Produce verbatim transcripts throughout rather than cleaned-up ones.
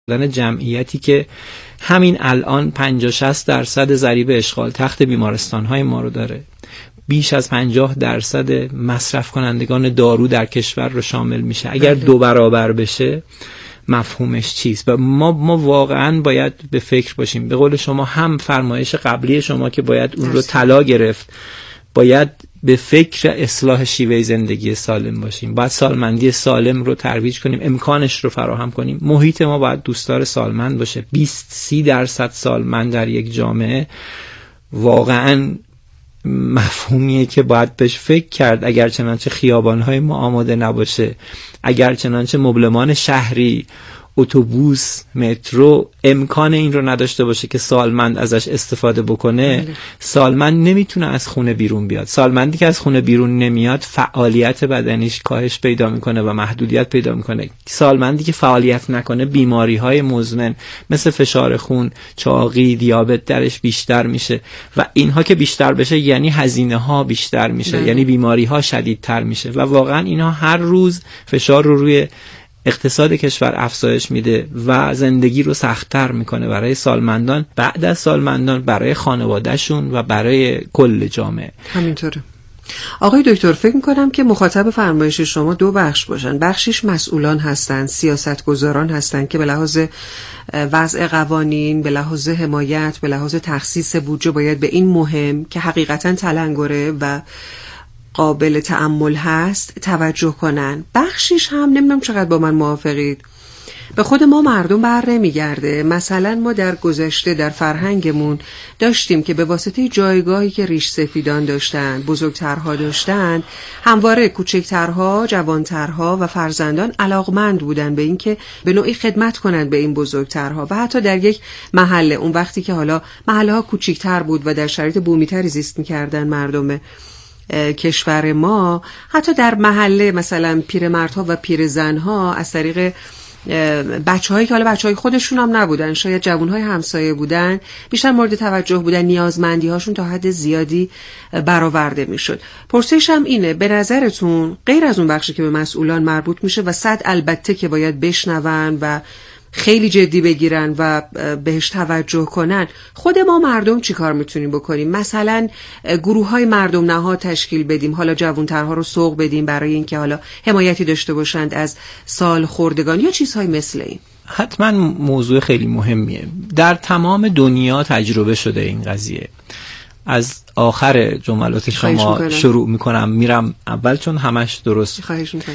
جمعیتی که همین الان پنجاه شصت درصد ضریب اشغال تخت بیمارستان‌های ما رو داره، بیش از پنجاه درصد مصرف کنندگان دارو در کشور رو شامل میشه. اگر دو برابر بشه مفهومش چیست؟ و ما ما واقعا باید به فکر باشیم. به قول شما هم فرمایش قبلی شما که باید اون رو طلا گرفت، باید به فکر اصلاح شیوه زندگی سالم باشیم، باید سالمندی سالم رو ترویج کنیم، امکانش رو فراهم کنیم. محیط ما باید دوستدار سالمند باشه. بیست سی درصد سالمند در یک جامعه واقعا مفهومیه که باید بهش فکر کرد. اگر چنانچه خیابان‌های ما آماده نباشه، اگر چنانچه مبلمان شهری، اتوبوس، مترو امکان این رو نداشته باشه که سالمند ازش استفاده بکنه، بله. سالمند نمیتونه از خونه بیرون بیاد. سالمندی که از خونه بیرون نمیاد فعالیت بدنیش کاهش پیدا میکنه و محدودیت پیدا میکنه. سالمندی که فعالیت نکنه بیماری‌های مزمن مثل فشار خون، چاقی، دیابت درش بیشتر میشه و اینها که بیشتر بشه یعنی هزینه‌ها بیشتر میشه، بله. یعنی بیماری‌ها شدیدتر میشه و واقعا اینها هر روز فشار رو روی اقتصاد کشور افزایش میده و زندگی رو سخت‌تر میکنه برای سالمندان، بعد از سالمندان برای خانوادهشون و برای کل جامعه. همینطوره. آقای دکتر، فکر میکنم که مخاطب فرمایش شما دو بخش باشن. بخشیش مسئولان هستن، سیاستگزاران هستن که به لحاظ وضع قوانین، به لحاظ حمایت، به لحاظ تخصیص بودجه باید به این مهم که حقیقتا تلنگره و قابل تأمل هست توجه کنن. بخشیش هم نمیدونم چقدر با من موافقید، به خود ما مردم بر نمیگرده. مثلا ما در گذشته در فرهنگمون داشتیم که به واسطه جایگاهی که ریش سفیدان داشتن، بزرگترها داشتن، همواره کوچکترها، جوانترها و فرزندان علاقمند بودن به این که به نوعی خدمت کنند به این بزرگترها و حتی در یک محله، اون وقتی که حالا محله ها کوچیکتر بود و در شرایط بومیتری زیست میکردن مردم کشور ما، حتی در محله مثلا پیرمردها و پیرزنها از طریق بچه‌هایی که حالا بچه‌های خودشون هم نبودن، شاید جوانهای همسایه بودن، بیشتر مورد توجه بودن، نیازمندی‌هاشون تا حد زیادی برآورده میشد. پرسشم اینه، به نظرتون غیر از اون بخشی که به مسئولان مربوط میشه و صد البته که باید بشنون و خیلی جدی بگیرن و بهش توجه کنن، خود ما مردم چی کار میتونیم بکنیم؟ مثلا گروه های مردم نهاد تشکیل بدیم، حالا جوانترها رو سوق بدیم برای اینکه حالا حمایتی داشته باشند از سال خوردگان یا چیزهای مثل این. حتما موضوع خیلی مهمیه. در تمام دنیا تجربه شده این قضیه. از آخر جملات شما شروع میکنم میرم اول چون همش درست. خواهش میکنم.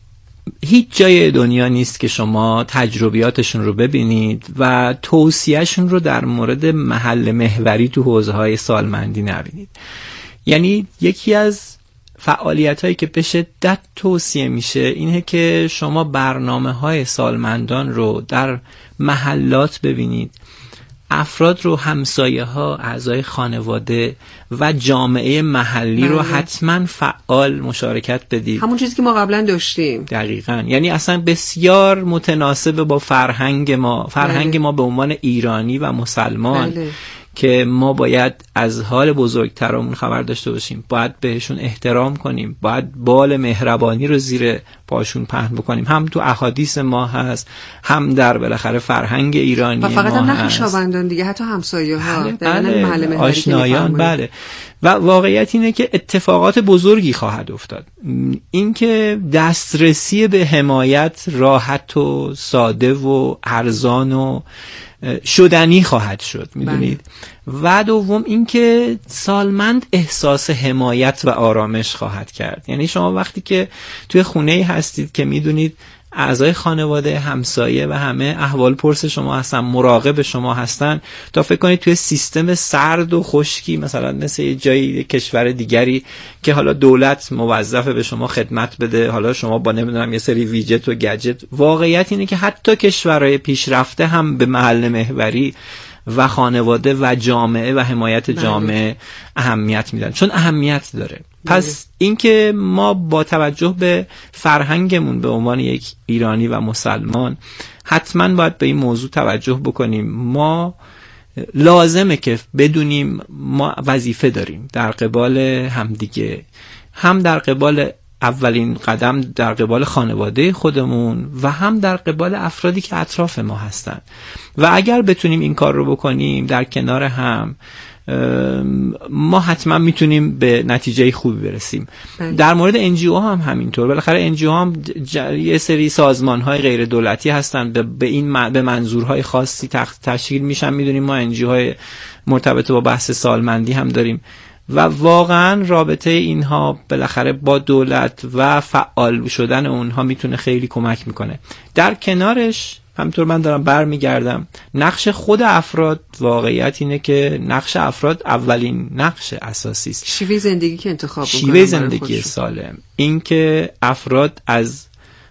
هیچ جای دنیا نیست که شما تجربیاتشون رو ببینید و توصیهشون رو در مورد محل محوری تو حوزه‌های سالمندی نبینید. یعنی یکی از فعالیت‌هایی که به شدت توصیه میشه اینه که شما برنامه‌های سالمندان رو در محلات ببینید، افراد رو، همسایه ها، اعضای خانواده و جامعه محلی رو حتما فعال مشارکت بدید. همون چیزی که ما قبلا داشتیم. دقیقاً. یعنی اصلا بسیار متناسب با فرهنگ ما، فرهنگ بله. ما به عنوان ایرانی و مسلمان بله. که ما باید از حال بزرگترامون خبر داشته باشیم، باید بهشون احترام کنیم، باید بال مهربانی رو زیر پاشون پهن بکنیم. هم تو احادیث ما هست، هم در بالاخره فرهنگ ایرانی ما هست. و فقط هم نه خویشاوندان دیگه، حتی همسایه ها، بله، بله، آشنایان، بله. و واقعیت اینه که اتفاقات بزرگی خواهد افتاد. اینکه دسترسی به حمایت راحت و ساده و ارزان و شدنی خواهد شد، میدونید. و دوم اینکه سالمند احساس حمایت و آرامش خواهد کرد. یعنی شما وقتی که توی خونه‌ای هستید که میدونید اعضای خانواده، همسایه و همه احوال پرس شما هستن، مراقب شما هستن، تا فکر کنید توی سیستم سرد و خشکی مثلا مثل یه جایی کشور دیگری که حالا دولت موظفه به شما خدمت بده، حالا شما با نمیدونم یه سری ویجت و گجت. واقعیت اینه که حتی کشورهای پیشرفته هم به محل محوری و خانواده و جامعه و حمایت جامعه اهمیت میدن، چون اهمیت داره. پس اینکه ما با توجه به فرهنگمون به عنوان یک ایرانی و مسلمان حتما باید به این موضوع توجه بکنیم. ما لازمه که بدونیم ما وظیفه داریم در قبال همدیگه، هم در قبال اولین قدم در قبال خانواده خودمون و هم در قبال افرادی که اطراف ما هستن و اگر بتونیم این کار رو بکنیم در کنار هم، ما حتما میتونیم به نتیجه خوبی برسیم. بله. در مورد ان جی او هم همینطور. بالاخره ان جی او هم ج... یه سری سازمان‌های غیر دولتی هستن، به, به این م... به منظورهای خاصی تخ... تشکیل میشن. میدونیم ما ان جی اوهای مرتبط با بحث سالمندی هم داریم و واقعا رابطه اینها بالاخره با دولت و فعال شدن اونها میتونه خیلی کمک میکنه. در کنارش همینطور من دارم برمیگردم، نقش خود افراد، واقعیت اینه که نقش افراد اولین نقش اساسی است. شیوه زندگی که انتخاب بکنن، شیوه زندگی سالم، این که افراد از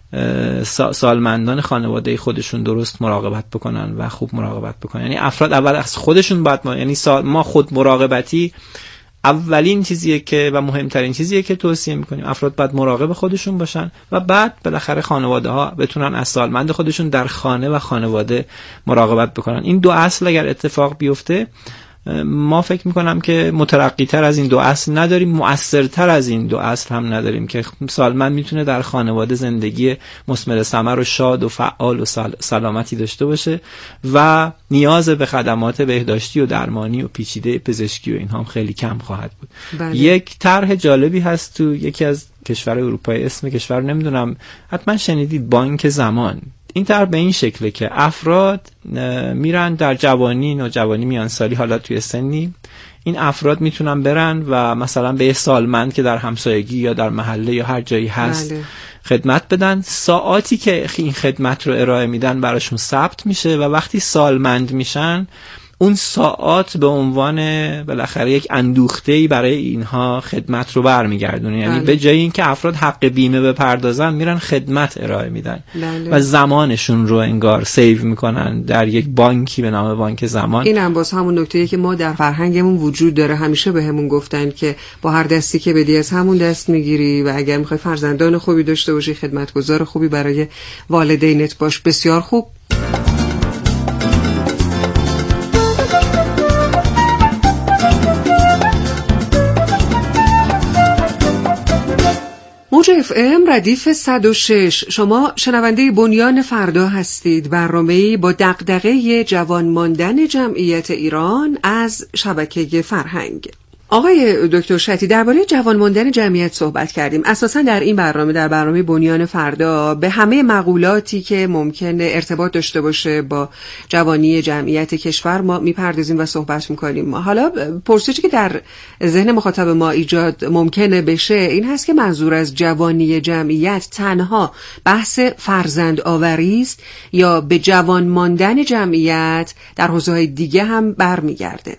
سالمندان خانواده خودشون درست مراقبت بکنن و خوب مراقبت بکنن. یعنی افراد اول از خودشون باید ما یعنی ما خود مراقبتی اولین چیزیه که و مهمترین چیزیه که توصیه میکنیم. افراد باید مراقب خودشون باشن و بعد بالاخره خانواده ها بتونن از سالمند خودشون در خانه و خانواده مراقبت بکنن. این دو اصل اگر اتفاق بیفته، ما فکر میکنم که مترقی تر از این دو اصل نداریم، مؤثرتر از این دو اصل هم نداریم که سالمند میتونه در خانواده زندگی مثمر ثمر و شاد و فعال و سلامتی داشته باشه و نیاز به خدمات بهداشتی و درمانی و پیچیده پزشکی و اینها هم خیلی کم خواهد بود. بله. یک طرح جالبی هست تو یکی از کشور اروپایی، اسم کشور نمیدونم، حتما شنیدید، بانک زمان. این طرح به این شکله که افراد میرن در جوانی و جوانی میانسالی، حالا توی سنی، این افراد میتونن برن و مثلا به یه سالمند که در همسایگی یا در محله یا هر جایی هست بله. خدمت بدن. ساعاتی که این خدمت رو ارائه میدن براشون ثبت میشه و وقتی سالمند میشن اون ساعات به عنوان بالاخره یک اندوخته‌ای برای اینها خدمت رو برمیگردونه. یعنی بله. به جای اینکه افراد حق بیمه بپردازن، میرن خدمت ارائه میدن بله. و زمانشون رو انگار سیو میکنن در یک بانکی به نام بانک زمان. این هم باز همون نکته‌ای که ما در فرهنگمون وجود داره. همیشه بهمون گفتن که با هر دستی که بدی از همون دست میگیری و اگر میخوای فرزندان خوبی داشته باشی، خدمتگزار خوبی برای والدینت باش. بسیار خوب. موج اف ام ردیف صد و شش. شما شنونده بنیان فردا هستید، برنامه‌ای با دغدغه جوان ماندن جمعیت ایران از شبکه فرهنگ. آقای دکتر شطی، درباره جوان ماندن جمعیت صحبت کردیم. اساساً در این برنامه، در برنامه بنیان فردا، به همه مقولاتی که ممکنه ارتباط داشته باشه با جوانی جمعیت کشور ما میپردازیم و صحبت میکنیم. حالا پرسشی که در ذهن مخاطب ما ایجاد ممکنه بشه این هست که منظور از جوانی جمعیت تنها بحث فرزند آوری است یا به جوان ماندن جمعیت در حوزه‌های دیگه هم برمیگرده؟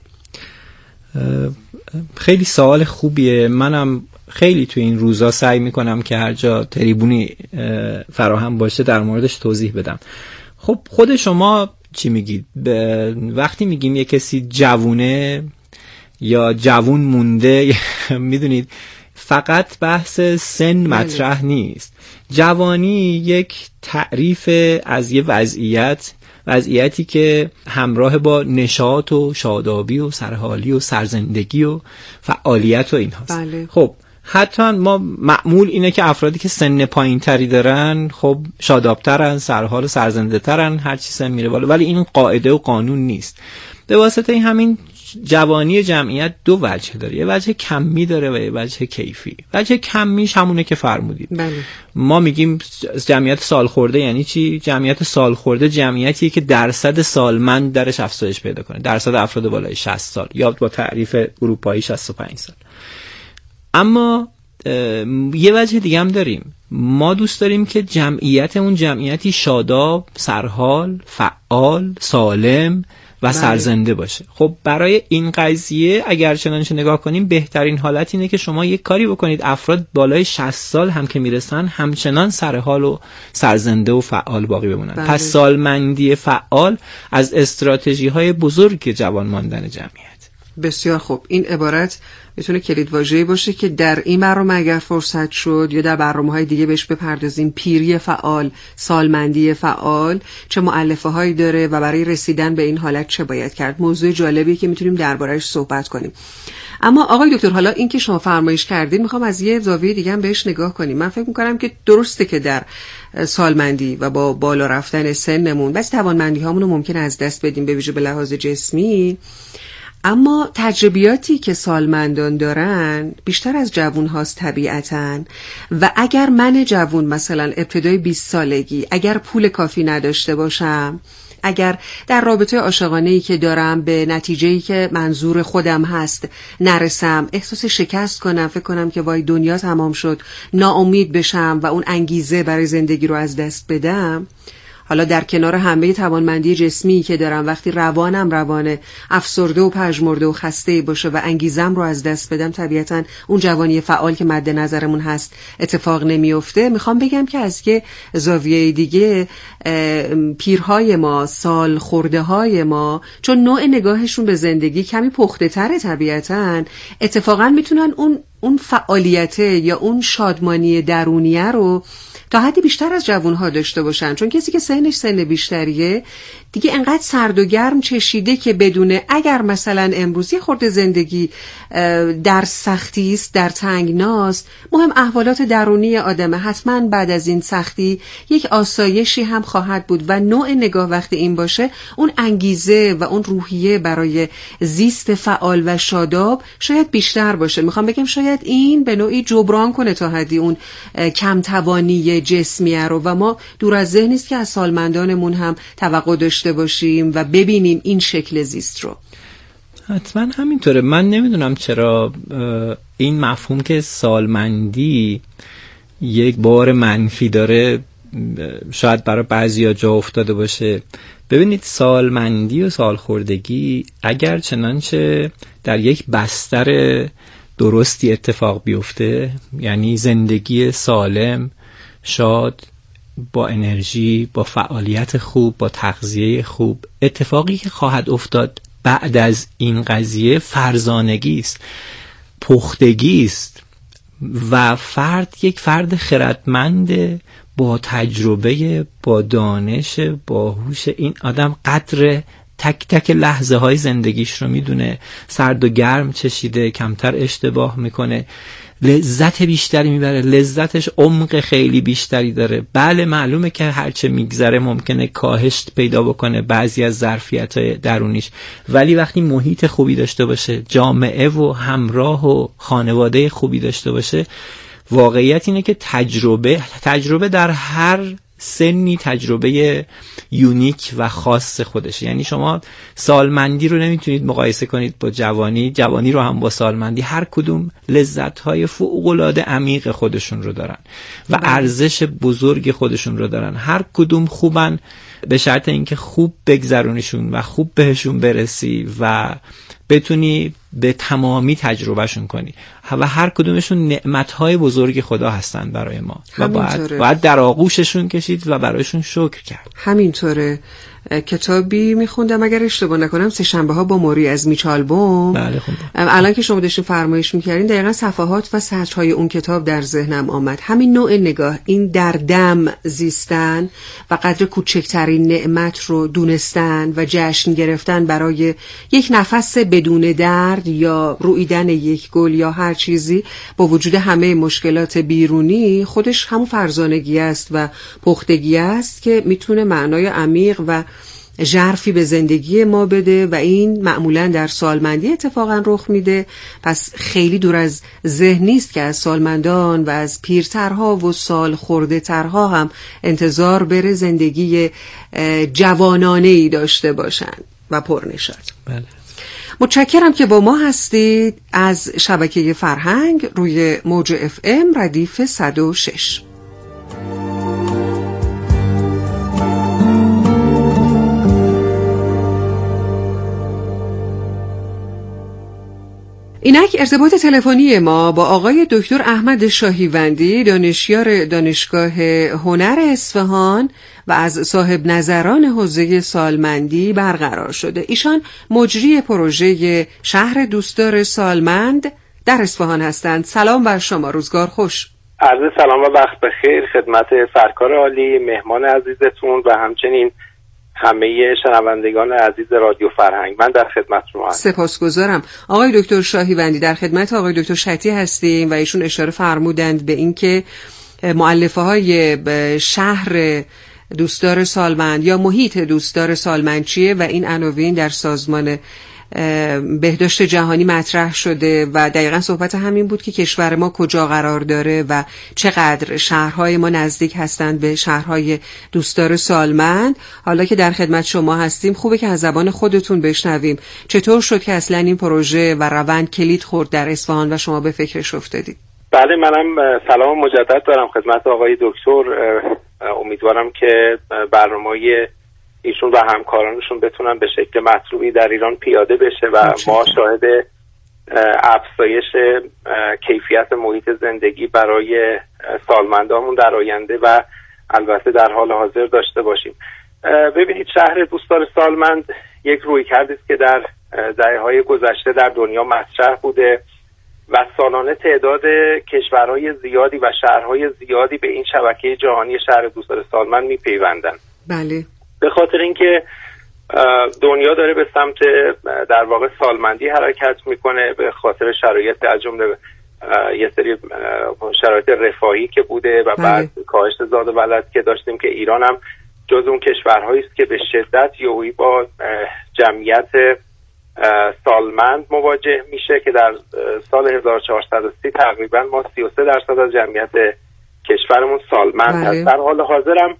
خیلی سوال خوبیه. منم خیلی تو این روزا سعی میکنم که هر جا تریبونی فراهم باشه در موردش توضیح بدم. خب خود شما چی میگید؟ وقتی میگیم یه کسی جوونه یا جوون مونده، میدونید فقط بحث سن مطرح نیست. جوانی یک تعریف از یه وضعیت وضعیتی که همراه با نشاط و شادابی و سرحالی و سرزندگی و فعالیت و این هاست. بله. خب حتی ما معمول اینه که افرادی که سن پایین تری دارن خب شادابترن، سرحال و سرزنده ترن، هر چی سن میره بالا، ولی این قاعده و قانون نیست. به واسطه همین جوانی جمعیت دو وجه داره، یه وجه کمی داره و یه وجه کیفی. وجه کمیش همونه که فرمودید. بله. ما میگیم جمعیت سالخورده یعنی چی؟ جمعیت سالخورده جمعیتیه که درصد سالمند درش افزایش پیدا کنه، درصد افراد بالای شصت سال یا با تعریف اروپایی شصت و پنج سال. اما یه وجه دیگه هم داریم. ما دوست داریم که جمعیت اون جمعیتی شاداب، سرحال، فعال، سالم و سرزنده باشه. خب برای این قضیه اگر چنانچه نگاه کنیم بهترین حالت اینه که شما یک کاری بکنید افراد بالای شصت سال هم که میرسن همچنان سرحال و سرزنده و فعال باقی بمونن. بله. پس سالمندی فعال از استراتژی های بزرگ جوان ماندن جمعیت. بسیار خوب. این عبارت میتونه کلید واژه‌ای باشه که در این برنامه اگر فرصت شد یا در برنامه‌های دیگه بهش بپردازیم. پیری فعال، سالمندی فعال چه مؤلفه‌هایی داره و برای رسیدن به این حالت چه باید کرد؟ موضوع جالبی که میتونیم درباره‌اش صحبت کنیم. اما آقای دکتر، حالا این که شما فرمایش کردید میخوام از یه زاویه دیگه هم بهش نگاه کنیم. من فکر میکنم که درسته که در سالمندی و با بالا رفتن سنمون بس توانمندی هامون رو ممکن از دست بدیم به ویژه به لحاظ جسمی، اما تجربیاتی که سالمندان دارن بیشتر از جوون هاست طبیعتاً. و اگر من جوون مثلا ابتدای بیست سالگی اگر پول کافی نداشته باشم، اگر در رابطه عاشقانه‌ای که دارم به نتیجه‌ای که منظور خودم هست نرسم، احساس شکست کنم، فکر کنم که وای دنیا تمام شد، ناامید بشم و اون انگیزه برای زندگی رو از دست بدم، حالا در کنار همه توانمندی جسمی که دارم، وقتی روانم روان افسرده و پژمرده و خسته باشه و انگیزم رو از دست بدم، طبیعتاً اون جوانی فعال که مد نظرمون هست اتفاق نمیفته. میخوام بگم که از که زاویه دیگه پیرهای ما، سال خورده های ما، چون نوع نگاهشون به زندگی کمی پخته تره طبیعتاً، اتفاقاً میتونن اون اون فعالیت یا اون شادمانی درونیه رو تا حدی بیشتر از جوانها داشته باشن. چون کسی که سنش سن بیشتریه دیگه انقدر سرد و گرم چشیده که بدونه اگر مثلا امروز یه خورده زندگی در سختی است، در تنگناست، مهم احوالات درونی آدمه، حتما بعد از این سختی یک آسایشی هم خواهد بود و نوع نگاه وقتی این باشه، اون انگیزه و اون روحیه برای زیست فعال و شاداب شاید بیشتر باشه. میخوام بگم شاید این به نوعی جبران کنه تا حدی اون کم توانی جسمیه رو و ما دور از ذهن نیست که از سالمندانمون هم توقع داشته باشیم و ببینیم این شکل زیست رو. حتما همینطوره. من نمیدونم چرا این مفهوم که سالمندی یک بار منفی داره شاید برای بعضیا جا افتاده باشه. ببینید، سالمندی و سالخوردگی اگر چنانچه در یک بستر درستی اتفاق بیفته، یعنی زندگی سالم، شاد، با انرژی، با فعالیت خوب، با تغذیه خوب، اتفاقی که خواهد افتاد بعد از این قضیه فرزانگی است، پختگی است و فرد یک فرد خردمند با تجربه، با دانش، با هوش. این آدم قدر تک تک لحظه های زندگیش رو میدونه، سرد و گرم چشیده، کمتر اشتباه میکنه، لذت بیشتری میبره، لذتش عمق خیلی بیشتری داره. بله معلومه که هرچه میگذره ممکنه کاهش پیدا بکنه بعضی از ظرفیت‌های درونیش، ولی وقتی محیط خوبی داشته باشه، جامعه و همراه و خانواده خوبی داشته باشه، واقعیت اینه که تجربه تجربه در هر سنی تجربه یونیک و خاص خودشه. یعنی شما سالمندی رو نمیتونید مقایسه کنید با جوانی، جوانی رو هم با سالمندی. هر کدوم لذت‌های فوق‌العاده عمیق خودشون رو دارن و ارزش بزرگ خودشون رو دارن. هر کدوم خوبن به شرط اینکه خوب بگذرونیشون و خوب بهشون برسی و بتونی به تمامی تجربهشون کنی و هر کدومشون نعمت‌های بزرگ خدا هستن برای ما و باید, باید در آغوششون کشید و برایشون شکر کرد. همینطوره. کتابی میخوندم اگر اشتباه نکنم، سه شنبه ها با موری از میچالبوم. بله خوندم. الان که شما داشتین فرمایش میکردین دقیقا صفحات و سطرهای اون کتاب در ذهنم آمد. همین نوع نگاه، این در دم زیستن و قدر کوچکترین نعمت رو دونستن و جشن گرفتن برای یک نفس بدون درد یا رویدن یک گل یا هر چیزی با وجود همه مشکلات بیرونی، خودش همون فرزانگی است و پختگی است که میتونه معنای عمیق و ژرفی به زندگی ما بده و این معمولا در سالمندی اتفاقا رخ میده. پس خیلی دور از ذهن نیست که از سالمندان و از پیرترها و سال خورده ترها هم انتظار بره زندگی جوانانه‌ای داشته باشن و پرنشاط. بله. متشکرم که با ما هستید از شبکه فرهنگ روی موج اف ام ردیف صد و شش. اینک ارتباط تلفنی ما با آقای دکتر احمد شاهیوندی، دانشیار دانشگاه هنر اصفهان و از صاحب نظران حوزه سالمندی برقرار شده. ایشان مجری پروژه شهر دوستدار سالمند در اصفهان هستند. سلام بر شما، روزگار خوش. عرض سلام و وقت بخیر خدمت سرکار عالی، مهمان عزیزتون و همچنین همه شنوندگان عزیز رادیو فرهنگ. من در خدمت شما هستم. سپاسگزارم. آقای دکتر شاهیوندی، در خدمت آقای دکتر شطی هستیم و ایشون اشاره فرمودند به اینکه مؤلفه های شهر دوستدار سالمند یا محیط دوستدار سالمند چیه و این عناوین در سازمان بهداشت جهانی مطرح شده و دقیقا صحبت همین بود که کشور ما کجا قرار داره و چقدر شهرهای ما نزدیک هستند به شهرهای دوستدار سالمند. حالا که در خدمت شما هستیم خوبه که از زبان خودتون بشنویم چطور شد که اصلا این پروژه و روند کلید خورد در اصفهان و شما به فکرش افتادید. بله، منم سلام مجدد دارم خدمت آقای دکتر. امیدوارم که برنامه‌ی ایشون و همکارانشون بتونن به شکل مطلوبی در ایران پیاده بشه و ما شاهد افزایش کیفیت محیط زندگی برای سالمندامون در آینده و البته در حال حاضر داشته باشیم. ببینید، شهر دوستدار سالمند یک رویکردی است که در دهه‌های گذشته در دنیا مطرح بوده و سالانه تعداد کشورهای زیادی و شهرهای زیادی به این شبکه جهانی شهر دوستدار سالمند میپیوندن. بله. به خاطر اینکه دنیا داره به سمت در واقع سالمندی حرکت میکنه، به خاطر شرایط از جمله یه سری شرایط رفاهی که بوده و بعد کاهش زاد و ولد که داشتیم که ایران هم جز اون کشورهایی است که به شدت یهویی با جمعیت سالمند مواجه میشه که در سال هزار و چهارصد و سی تقریبا ما سی و سه درصد از جمعیت کشورمون سالمند هست. در حال حاضرم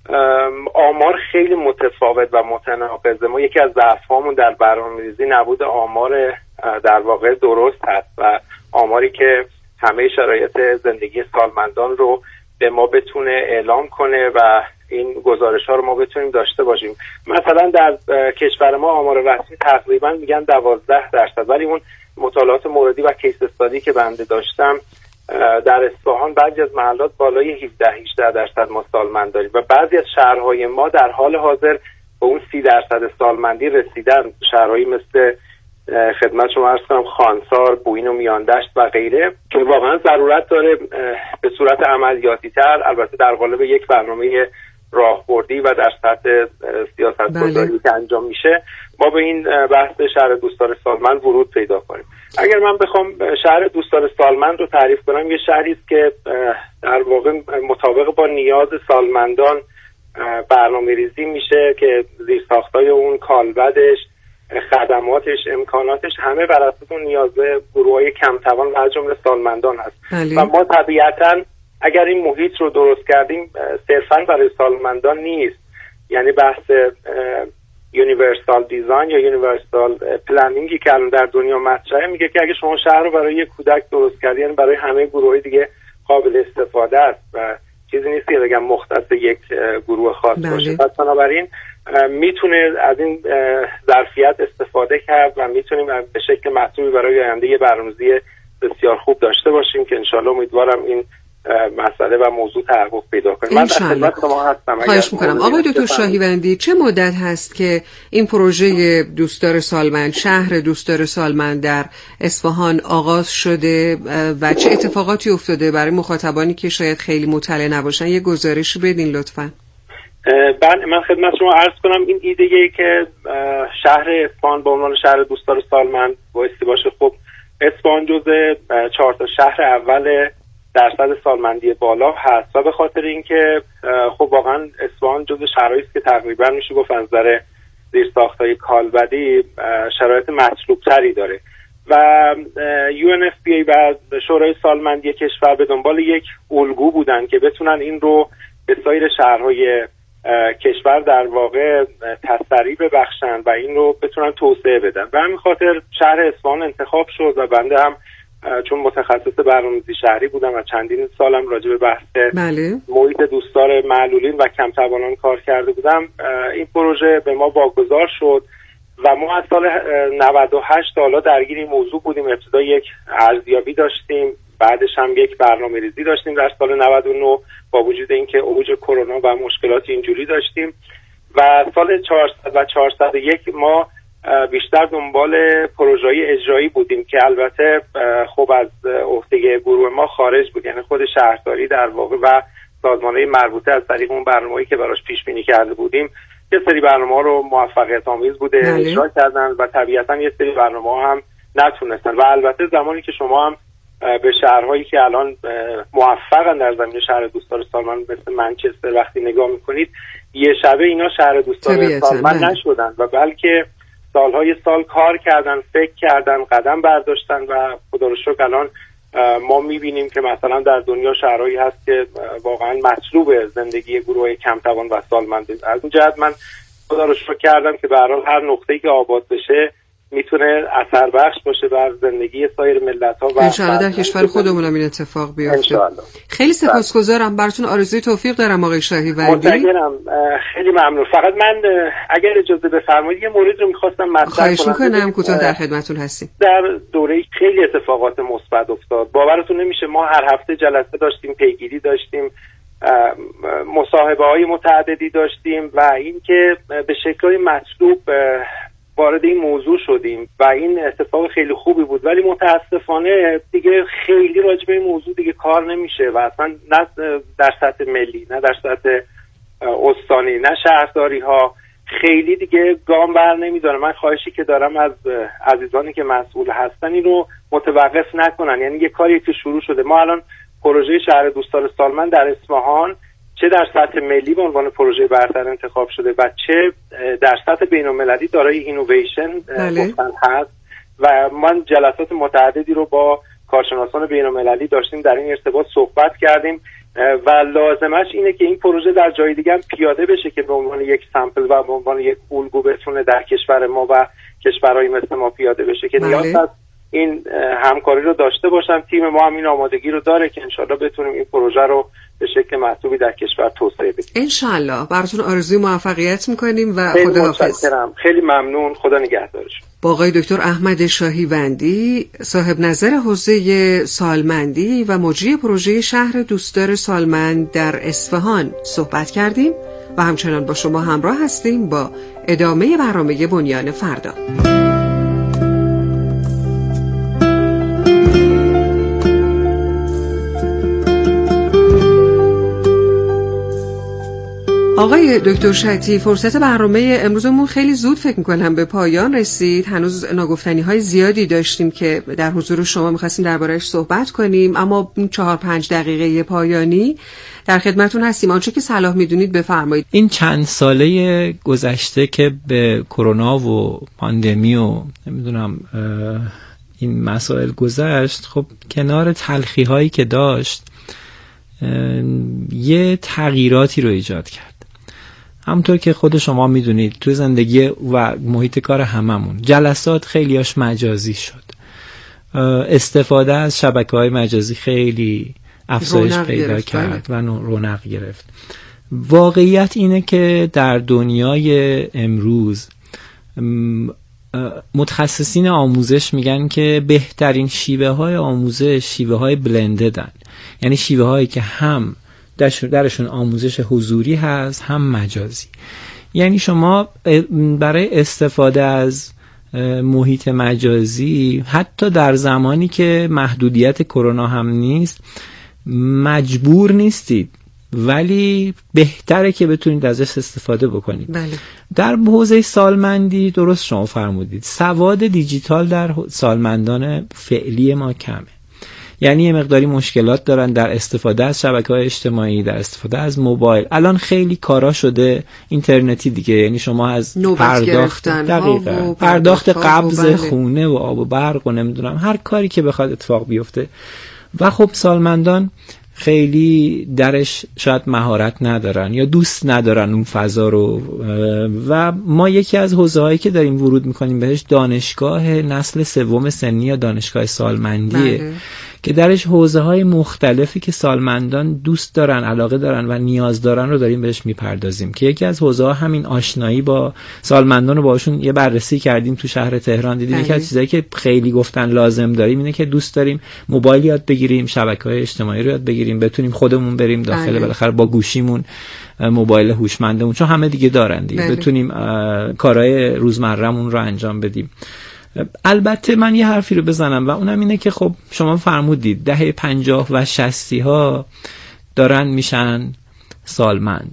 آمار خیلی متفاوت و متناقضه. ما یکی از ضعف‌هامون در برنامه‌ریزی نبود آمار در واقع درست هست و آماری که همه شرایط زندگی سالمندان رو به ما بتونه اعلام کنه و این گزارش‌ها رو ما بتونیم داشته باشیم. مثلا در کشور ما آمار رسمی تقریبا میگن دوازده درصد، ولی اون مطالعات موردی و کیس استادی که بنده داشتم در اصفهان بعضی از محلات بالای هفده هجده درصد ما سالمند داریم و بعضی از شهرهای ما در حال حاضر به اون سی درصد سالمندی رسیدن. شهرهایی مثل خدمت شما عرض کنم خانسار، بوین و میاندشت و غیره که واقعا ضرورت داره به صورت عملیاتی تر، البته در قالب یک برنامه راهبردی و در سطح سیاست‌گذاری که انجام میشه، ما به این بحث شهر دوستدار سالمند ورود پیدا کنیم. اگر من بخوام شهر دوستدار سالمند رو تعریف کنم، یه شهری است که در واقع مطابق با نیاز سالمندان برنامه‌ریزی میشه که زیرساختای اون، کالبدش، خدماتش، امکاناتش همه بر اساس اون نیاز گروه‌های کم توان و از جمله سالمندان هست. بله. و ما طبیعتاً اگر این محیط رو درست کردیم صرفاً برای سالمندان نیست، یعنی بحث یونیورسال دیزاین یا یونیورسال پلنینگی که الان در دنیا مطرحه میگه که اگه شما شهر رو برای یک کودک درست کردی، یعنی برای همه گروه‌های دیگه قابل استفاده است و چیزی نیست که بگم مختص یک گروه خاص بله. باشه. پس بنابراین میتونه از این ظرفیت استفاده کرد و میتونیم به شکل مطلوبی برای آینده یه برنامه‌ریزی بسیار خوب داشته باشیم که انشالله امیدوارم این مسئله و موضوع تحقق پیدا کنه. من در خدمت شما هستم. خواهش میکنم. آقای دکتر شاهیوندی، چه مدت هست که این پروژه دوستدار سالمند، شهر دوستدار سالمند در اصفهان آغاز شده و چه اتفاقاتی افتاده؟ برای مخاطبانی که شاید خیلی مطلع نباشن یه گزارش بدین لطفاً. بله، من خدمت شما عرض کنم این ایده‌ای که شهر اصفهان به عنوان شهر دوستدار سالمند بایستی باشه. خب اصفهان جزء چهار تا شهر اول درصد سالمندی بالا هست و به خاطر اینکه خب واقعا اصفهان جزء شهرهایی است که تقریبا میشه گفت از نظر زیرساخت‌های کالبدی شرایط مطلوب‌تری داره و یو ان اف پی ای و شورای سالمندی کشور به دنبال یک الگو بودن که بتونن این رو به سایر شهرهای کشور در واقع تسری ببخشن و این رو بتونن توسعه بدن. و همین خاطر شهر اصفهان انتخاب شد و بنده هم چون متخصص برنامه‌ریزی شهری بودم و چندین سالم راجع به بحث بله. محیط دوستدار معلولین و کم توانان کار کرده بودم، این پروژه به ما واگذار شد و ما از سال نود و هشت تا حالا درگیر این موضوع بودیم. ابتدا یک ارزیابی داشتیم، بعدش هم یک برنامه‌ریزی داشتیم در سال نود و نه با وجود اینکه اوج کرونا و مشکلات اینجوری داشتیم و سال چهارصد و چهارصد و یک ما بیشتر دنبال پروژه‌های اجرایی بودیم که البته خب از عهده گروه ما خارج بود، یعنی خود شهرداری در واقع و سازمان‌های مربوطه از طریق اون برنامه‌ای که براش پیش بینی کرده بودیم یه سری برنامه رو موفقیت آمیز بوده بله. اجرا کردن و طبیعتا یه سری برنامه هم نتونستن و البته زمانی که شما هم به شهرهایی که الان موفقن در زمینه شهر دوستدار سالمند مثل منچستر وقتی نگاه میکنید، یه شبه اینا شهر دوستدار سالمند نشدن و بلکه سالهای سال کار کردن، فکر کردن، قدم برداشتن و خدا رو شکر الان ما میبینیم که مثلا در دنیا شهرهایی هست که واقعا مطلوب زندگی گروه کم توان و سالمند. از این جهت من خدا رو شکر کردم که به هر حال هر نقطه‌ای که آباد بشه میتونه اثر بخش باشه بر زندگی سایر ملت‌ها و انشاءالله در کشور خودمون هم این اتفاق بیفته. خیلی سپاسگزارم، براتون آرزوی توفیق دارم آقای شاهیوندی. متشکرم، خیلی ممنون. فقط من اگر اجازه بفرمایید یه مورد رو می‌خواستم مطرح کنم. خواهش می‌کنم، کوتاه در خدمتتون هستیم. در دوره خیلی اتفاقات مثبت افتاد. باورتون نمیشه ما هر هفته جلسه داشتیم، پیگیری داشتیم، مصاحبه‌های متعددی داشتیم و اینکه به شکلی مطلوب وارد این موضوع شدیم و این اتفاق خیلی خوبی بود، ولی متاسفانه دیگه خیلی راجع به این موضوع دیگه کار نمیشه و اصلا نه در سطح ملی نه در سطح استانی نه شهرداری ها خیلی دیگه گام بر نمیدارن. من خواهشی که دارم از عزیزانی که مسئول هستن این رو متوقف نکنن، یعنی یه کاری که شروع شده. ما الان پروژه شهر دوستدار سالمند در اصفهان چه در سطح ملی به عنوان پروژه برتر انتخاب شده و چه در سطح بین‌المللی دارای اینویشن گفتن هست و من جلسات متعددی رو با کارشناسان بین‌المللی داشتیم، در این ارتباط صحبت کردیم و لازمش اینه که این پروژه در جای دیگه هم پیاده بشه که به عنوان یک سامپل و به عنوان یک الگو بتونه در کشور ما و کشورهای مثل ما پیاده بشه که نیاز هست این همکاری رو داشته باشن. تیم ما هم این آمادگی رو داره که انشالله بتونیم این پروژه رو به شکل مطلوبی در کشور توسعه بدیم. انشالله. براتون آرزوی موفقیت میکنیم و خداحافظ. خیلی ممنون، خدا نگهدارشون. با آقای دکتر احمد شاهیوندی صاحب نظر حوزه سالمندی و مجری پروژه شهر دوستدار سالمند در اصفهان صحبت کردیم و همچنان با شما همراه هستیم با ادامه برنامه بنیان فردا. آقای دکتر شطی، فرصت برنامه امروزمون خیلی زود فکر میکنم به پایان رسید. هنوز ناگفتنی های زیادی داشتیم که در حضور شما میخواستیم درباره‌اش صحبت کنیم، اما چهار پنج دقیقه پایانی در خدمتون هستیم. آنچه که صلاح میدونید بفرمایید. این چند ساله گذشته که به کرونا و پاندمی و نمیدونم این مسائل گذشت، خب کنار تلخی هایی که داشت یه تغییراتی رو ایجاد کرد. همونطور که خود شما میدونید تو زندگی و محیط کار هممون جلسات خیلیاش مجازی شد، استفاده از شبکه‌های مجازی خیلی افزایش پیدا کرد و رونق گرفت. واقعیت اینه که در دنیای امروز متخصصین آموزش میگن که بهترین شیوه های آموزش شیوه های بلنددن، یعنی شیوه هایی که هم درشون آموزش حضوری هست هم مجازی. یعنی شما برای استفاده از محیط مجازی حتی در زمانی که محدودیت کرونا هم نیست مجبور نیستید، ولی بهتره که بتونید ازش استفاده بکنید. بله. در حوزه سالمندی درست شما فرمودید، سواد دیجیتال در سالمندان فعلی ما کمه، یعنی یه مقداری مشکلات دارن در استفاده از شبکه‌های اجتماعی، در استفاده از موبایل. الان خیلی کارا شده اینترنتی دیگه، یعنی شما از پرداخت دقیقاً پرداخت قبض خونه و آب و برق و نمیدونم هر کاری که بخواد اتفاق بیفته. و خب سالمندان خیلی درش شاید مهارت ندارن یا دوست ندارن اون فضا رو و ما یکی از حوزه‌هایی که داریم ورود میکنیم بهش دانشگاه نسل سوم سنی یا دانشگاه سالمندیه. بله. که درش حوزه‌های مختلفی که سالمندان دوست دارن، علاقه دارن و نیاز دارن رو داریم بهش میپردازیم که یکی از حوزه‌ها همین آشنایی با سالمندان رو باشون یه بررسی کردیم تو شهر تهران. دیدیم یکی از چیزایی که خیلی گفتن لازم داریم اینه که دوست داریم موبایل یاد بگیریم، شبکه‌های اجتماعی رو یاد بگیریم، بتونیم خودمون بریم داخل بالاخره با گوشیمون موبایل هوشمندمون چون همه دیگه دارن دیگه بتونیم کارهای روزمره‌مون رو انجام بدیم. البته من یه حرفی رو بزنم و اونم اینه که خب شما فرمودید دهه پنجاه و شصتی ها دارن میشن سالمند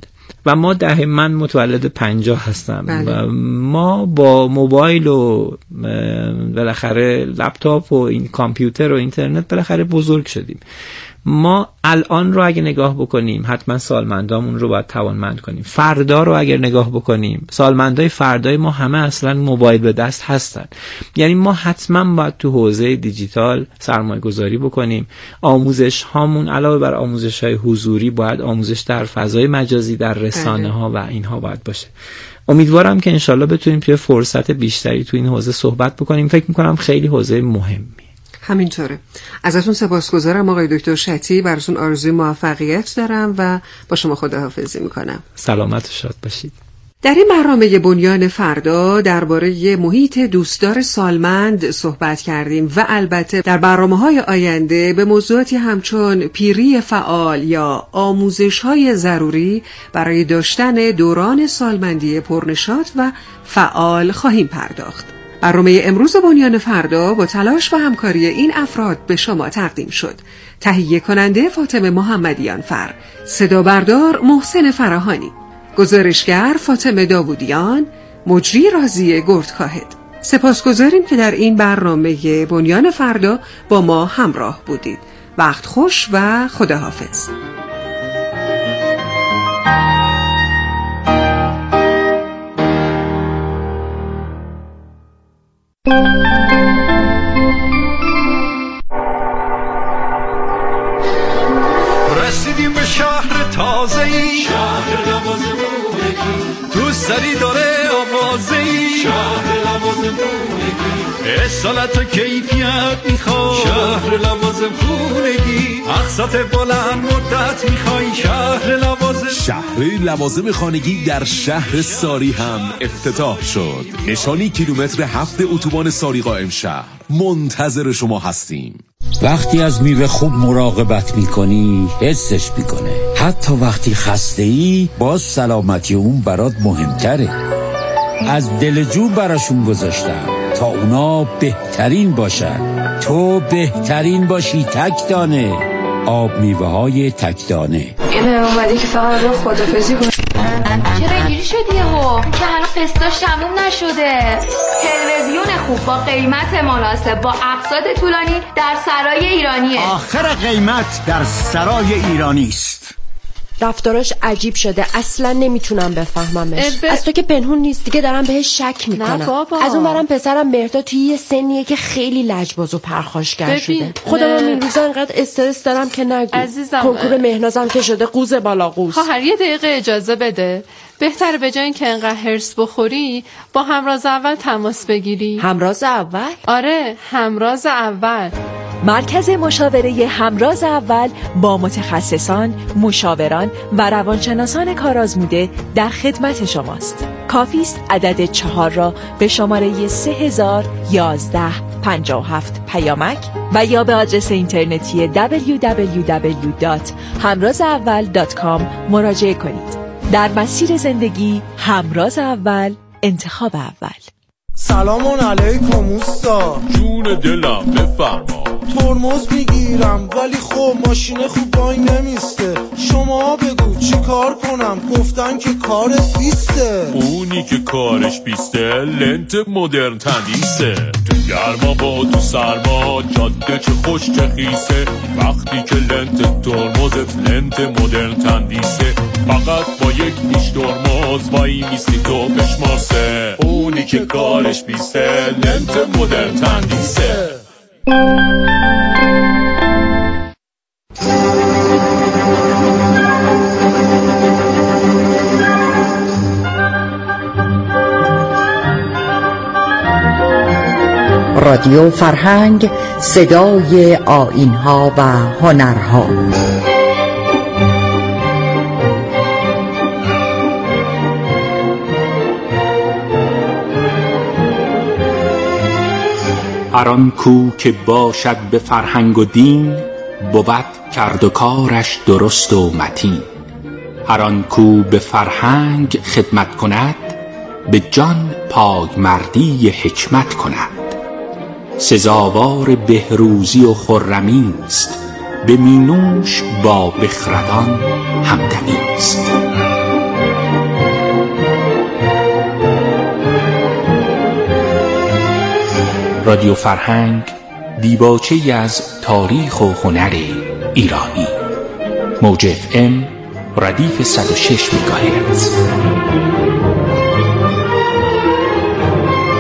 و ما ده من متولد پنجاه هستم بله. و ما با موبایل و بالاخره لپتاپ و این کامپیوتر و اینترنت بالاخره بزرگ شدیم. ما الان رو اگه نگاه بکنیم حتما سالمندامون رو باید توانمند کنیم. فردا رو اگر نگاه بکنیم سالمندای فردای ما همه اصلا موبایل به دست هستن. یعنی ما حتما باید تو حوزه دیجیتال سرمایه گذاری بکنیم. آموزش هامون علاوه بر آموزش های حضوری باید آموزش در فضای مجازی، در رسانه ها و اینها باید باشه. امیدوارم که انشالله بتونیم توی فرصت بیشتری تو این حوزه صحبت بکنیم. فکر میکنم خیلی حوزه مهمی. همینطوره. ازتون سپاسگزارم آقای دکتر شطی، براتون آرزوی موفقیت دارم و با شما خداحافظی میکنم. سلامت و شاد باشید. در این برنامه بنیان فردا درباره محیط دوستدار سالمند صحبت کردیم و البته در برنامه‌های آینده به موضوعاتی همچون پیری فعال یا آموزش‌های ضروری برای داشتن دوران سالمندی پرنشاط و فعال خواهیم پرداخت. برنامه امروز بنیان فردا با تلاش و همکاری این افراد به شما تقدیم شد. تهیه کننده فاطمه محمدیانفر، صدا بردار محسن فراهانی، گزارشگر فاطمه داوودیان، مجری راضی گردکاهد. سپاسگزاریم که در این برنامه بنیان فردا با ما همراه بودید. وقت خوش و خداحافظ. رسیدیم به شهر تازه‌ای، شهر لوازمونگی، تو سری داره آوازه‌ای، شهر لوازمونگی، اصالت و کیفیت میخوای، شهر لوازم خونگی، اقساط بلند مدت میخوای، شهر لوازم. شهر لوازم خانگی در شهر ساری هم افتتاح شد. نشانی کیلومتر هفت اتوبان ساری قائم شهر. منتظر شما هستیم. وقتی از میوه خوب مراقبت میکنی حسش میکنه. حتی وقتی خسته ای باز سلامتی اون برات مهمتره. از دل جو براشون گذاشتم تا اونا بهترین باشن. تو بهترین باشی تک دانه. آب میوه های تک دانه. اینه اومدی که فقط رو خدافزی کن. چرا اینجوری شدی هو؟ که هنوز قسطاش تموم نشده. تلویزیون خوب با قیمت مناسب با اقساط طولانی در سرای ایرانیه. آخر قیمت در سرای ایرانی است. رفتاراش عجیب شده، اصلا نمیتونم بفهممش. ب... از تو که پنهون نیست دیگه دارم بهش شک میکنم. از اون برم پسرم مهرداد توی یه سنیه که خیلی لجباز و پرخاشگر شده. خودم این روزا انقدر استرس دارم که نگو. عزیزم کنکور مهنازم که شده قوز بالا قوز. خواهر یه دقیقه اجازه بده. بهتره به جای اینکه انقدر هرس بخوری با همراز اول تماس بگیری. همراز اول؟ آره، همراز اول. مرکز مشاوره همراز اول با متخصصان، مشاوران و روانشناسان کارآزموده در خدمت شماست. کافی است عدد چهار را به شماره سه هزار یازده پنجاه و هفت پیامک و یا به آدرس اینترنتی دبلیو دبلیو دبلیو دات همراز اول دات کام مراجعه کنید. در مسیر زندگی همراز اول، انتخاب اول. سلام علیکم اوستا. جون دلم بفرما. ترمز میگیرم ولی خب ماشین خوب وای نمیسته. شما بگو چی کار کنم؟ گفتن که کارت بیسته. اونی که کارش بیسته لنت مدرن تندیسه. تو گرما با تو سرما جاده چه خوش چه خیسه. وقتی که لنت ترمزت لنت مدرن تندیسه. فقط با یک نیش ترمز وای میستی تو بشماسه. اونی که کارش بیسته لنت مدرن تندیسه. رادیو فرهنگ، صدای آیین‌ها و هنرها. هر آن کو که باشد به فرهنگ و دین، بود کرد و کارش درست و متین. هر آن کو به فرهنگ خدمت کند، به جان پایمردی حکمت کند. سزاوار بهروزی و خرمی است، به مینوش با بخردان همدمی است. رادیو فرهنگ، دیباچه‌ای از تاریخ و هنر ایرانی. موج اف ام ردیف صد و شش مگاهرتز.